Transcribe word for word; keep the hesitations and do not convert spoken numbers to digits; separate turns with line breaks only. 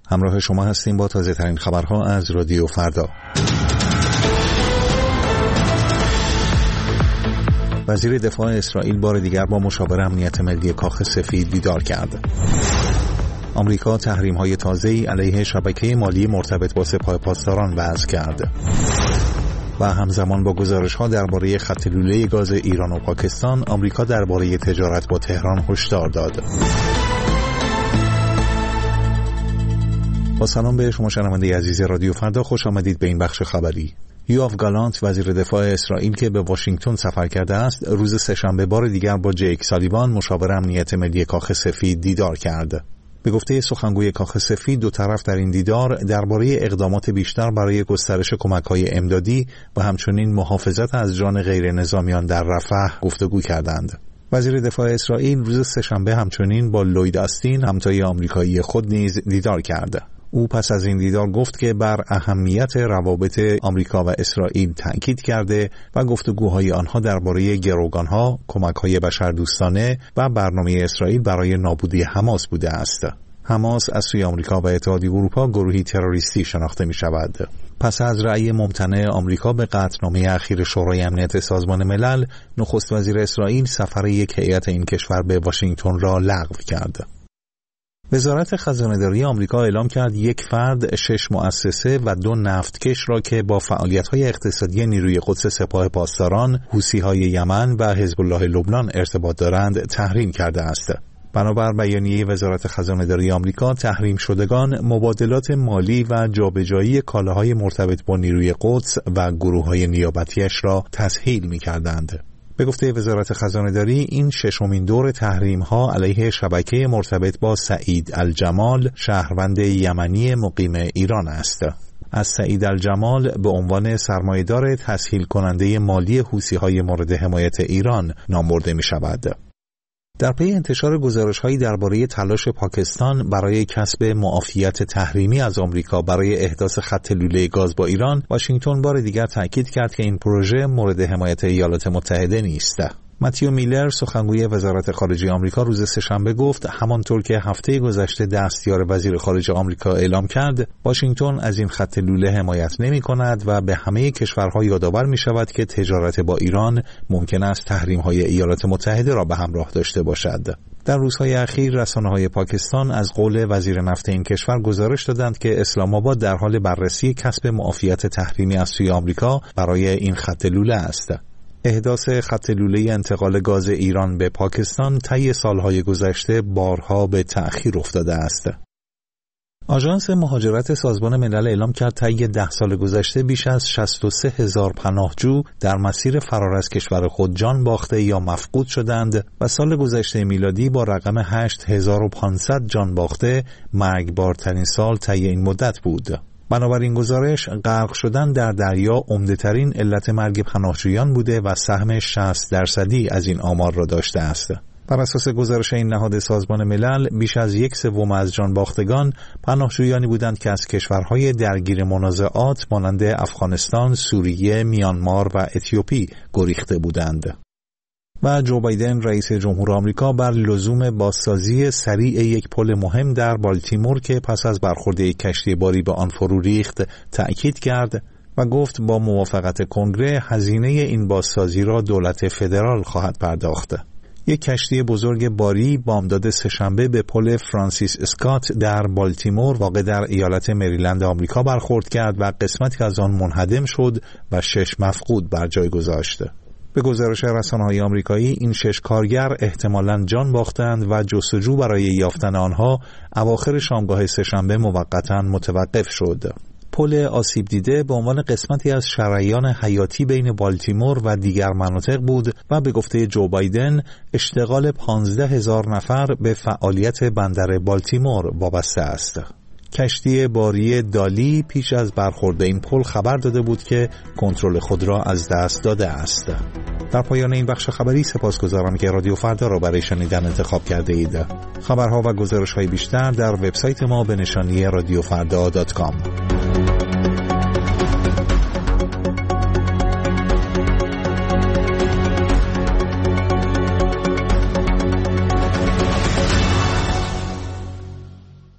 همراه شما هستیم با تازه ترین خبرها از رادیو فردا. وزیر دفاع اسرائیل بار دیگر با مشاور امنیت ملی کاخ سفید دیدار کرد. آمریکا تحریم‌های تازه‌ای علیه شبکه مالی مرتبط با سپاه پاسداران وضع کرد. و همزمان با گزارش‌ها درباره خط لوله گاز ایران و پاکستان، آمریکا درباره تجارت با تهران هشدار داد. با سلام به شما شنونده عزیز رادیو فردا، خوش آمدید به این بخش خبری. یواف گالانت وزیر دفاع اسرائیل که به واشنگتن سفر کرده است، روز سه‌شنبه بار دیگر با جیک سالیوان مشاور امنیت ملی کاخ سفید دیدار کرد. به گفته سخنگوی کاخ سفید، دو طرف در این دیدار درباره اقدامات بیشتر برای گسترش کمک‌های امدادی و همچنین محافظت از جان غیر نظامیان در رفح گفتگو کردند. وزیر دفاع اسرائیل روز سه‌شنبه همچنین با لوید آستین همتای آمریکایی خود نیز دیدار کرد. او پس از این دیدار گفت که بر اهمیت روابط آمریکا و اسرائیل تأکید کرده و گفتگوهای آنها درباره گروگانها، کمک‌های بشردوستانه و برنامه اسرائیل برای نابودی حماس بوده است. حماس از سوی آمریکا و اتحادیه اروپا گروهی تروریستی شناخته می شود. پس از رأی ممتنع آمریکا به قطعنامه اخیر شورای امنیت سازمان ملل، نخست وزیر اسرائیل سفر یک هیئت این کشور به واشنگتن را لغو کرد. وزارت خزانه‌داری آمریکا اعلام کرد یک فرد، شش مؤسسه و دو نفتکش را که با فعالیت‌های اقتصادی نیروی قدس سپاه پاسداران، حوثی‌های یمن و حزب الله لبنان ارتباط دارند تحریم کرده است. بنابر بیانیه وزارت خزانه‌داری آمریکا، تحریم شدگان مبادلات مالی و جابجایی کالاهای مرتبط با نیروی قدس و گروه‌های نیابتیش را تسهیل می‌کردند. به گفته وزارت خزانه‌داری، این ششمین دور تحریم‌ها علیه شبکه مرتبط با سعید الجمال، شهروند یمنی مقیم ایران است. از سعید الجمال به عنوان سرمایه‌دار تسهیل کننده مالی حوثی‌های مورد حمایت ایران نام برده می‌شود. در پی انتشار گزارش‌هایی درباره تلاش پاکستان برای کسب معافیت تحریمی از آمریکا برای احداث خط لوله گاز با ایران، واشنگتن بار دیگر تأکید کرد که این پروژه مورد حمایت ایالات متحده نیست. متیو میلر، سخنگوی وزارت خارجه آمریکا، روز سه‌شنبه گفت همانطور که هفته گذشته دستیار وزیر خارجه آمریکا اعلام کرد، واشنگتن از این خط لوله حمایت نمی‌کند و به همه کشورها یادآور می‌شود که تجارت با ایران ممکن است تحریم‌های ایالات متحده را به همراه داشته باشد. در روزهای اخیر رسانه‌های پاکستان از قول وزیر نفت این کشور گزارش دادند که اسلام آباد در حال بررسی کسب معافیت تحریمی از سوی آمریکا برای این خط لوله است. احداث خط لوله انتقال گاز ایران به پاکستان طی سالهای گذشته بارها به تأخیر افتاده است. آژانس مهاجرت سازمان ملل اعلام کرد طی ده سال گذشته بیش از شصت و سه هزار پناهجو در مسیر فرار از کشور خود جان باخته یا مفقود شدند و سال گذشته میلادی با رقم هشت هزار و پانصد جان باخته مرگبارترین سال طی این مدت بود. بنابراین گزارش، غرق شدن در دریا عمده‌ترین علت مرگ پناهجویان بوده و سهم شصت درصدی از این آمار را داشته است. بر اساس گزارش این نهاد سازمان ملل، بیش از یک سوم از جان باختگان پناهجویانی بودند که از کشورهای درگیر منازعات مانند افغانستان، سوریه، میانمار و اتیوپی گریخته بودند. و جو بایدن رئیس جمهور آمریکا بر لزوم بازسازی سریع یک پل مهم در بالتیمور که پس از برخورد یک کشتی باری به آن فرو ریخت تأکید کرد و گفت با موافقت کنگره هزینه این بازسازی را دولت فدرال خواهد پرداخت. یک کشتی بزرگ باری بامداد سه‌شنبه به پل فرانسیس اسکات در بالتیمور واقع در ایالت مریلند آمریکا برخورد کرد و قسمتی از آن منهدم شد و شش مفقود بر جای گذاشت. به گزارش رسانه‌های آمریکایی، این شش کارگر احتمالاً جان باختند و جستجو برای یافتن آنها اواخر شامگاه سه‌شنبه موقتاً متوقف شد. پل آسیب دیده به عنوان قسمتی از شریان حیاتی بین بالتیمور و دیگر مناطق بود و به گفته جو بایدن اشتغال پانزده هزار نفر به فعالیت بندر بالتیمور وابسته است. کشتی باری دالی پیش از برخورد این پل خبر داده بود که کنترل خود را از دست داده است. در پایان این بخش خبری سپاسگزارم که رادیو فردا را برای شنیدن انتخاب کرده اید. خبرها و گزارش‌های بیشتر در وبسایت ما به نشانی رادیو فردا دات کام.